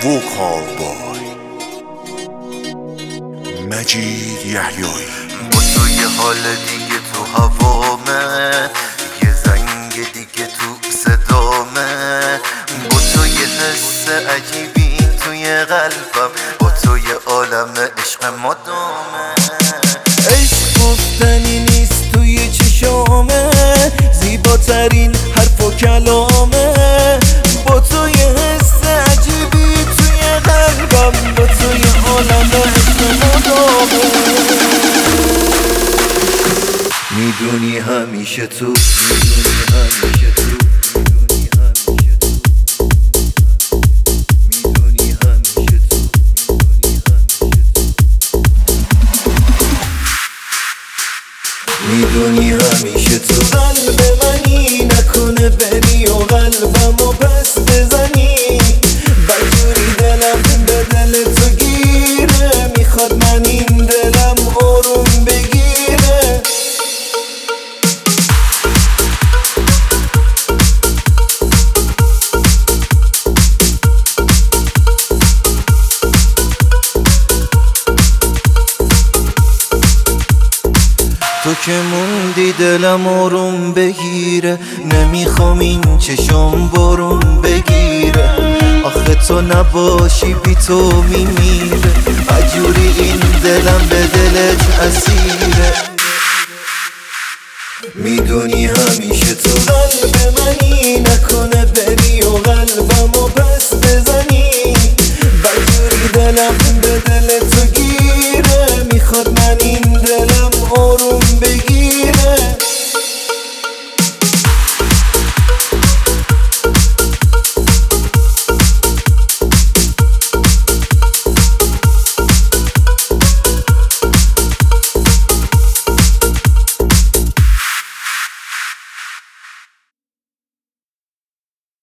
ووکال بای مجید یحیایی. با تو یه حال دیگه تو هوامه، یه زنگ دیگه تو صدامه، با تو یه حس عجیبی توی قلبم، با تو یه عالم عشق مدامه. عشق گفتنی نیست توی چشامه، زیباترین حرف و کلامه، با تو یه حس عجیبی توی قلبم، با تو یه عالم عشق مدامه. میدونی همیشه تو، میدونی همیشه تو، میدونی همیشه تو، میدونی همیشه تو. قلب منی نکنه بری و قلبمو پس بزنی، بجوری دلم به دل تو گیره، میخواد من این دلم آروم بگیره. تو که موندی دلم آروم بگیره، نمیخوام این چشم بارون بگیره، آخه تو نباشی بی تو میمیره، عجوری این دلم به دلت اسیره. میدونی همیشه